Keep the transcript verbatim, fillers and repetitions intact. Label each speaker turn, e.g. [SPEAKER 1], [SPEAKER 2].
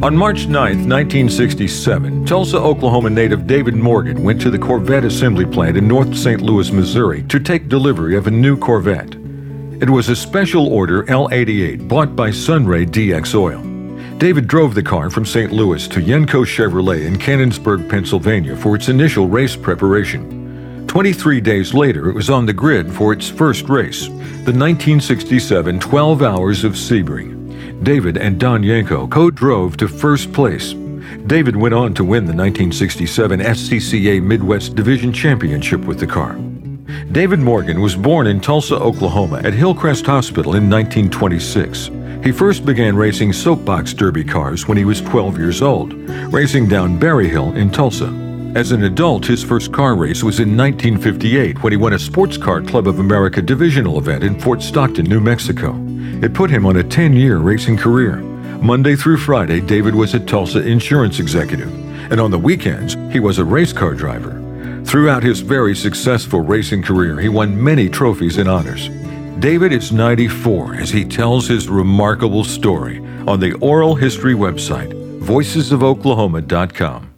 [SPEAKER 1] On March ninth, nineteen sixty-seven, Tulsa, Oklahoma native David Morgan went to the Corvette assembly plant in North Saint Louis, Missouri to take delivery of a new Corvette. It was a special order L eighty-eight bought by Sunray D X Oil. David drove the car from Saint Louis to Yenko Chevrolet in Canonsburg, Pennsylvania for its initial race preparation. twenty-three days later, it was on the grid for its first race, the nineteen sixty-seven twelve Hours of Sebring. David and Don Yenko co-drove to first place. David went on to win the nineteen sixty-seven S C C A Midwest Division Championship with the car. David Morgan was born in Tulsa, Oklahoma at Hillcrest Hospital in nineteen twenty-six. He first began racing soapbox derby cars when he was twelve years old, racing down Berry Hill in Tulsa. As an adult, his first car race was in nineteen fifty-eight when he won a Sports Car Club of America divisional event in Fort Stockton, New Mexico. It put him on a ten-year racing career. Monday through Friday, David was a Tulsa insurance executive, and on the weekends, he was a race car driver. Throughout his very successful racing career, he won many trophies and honors. David is ninety-four as he tells his remarkable story on the Oral History website, voices of oklahoma dot com.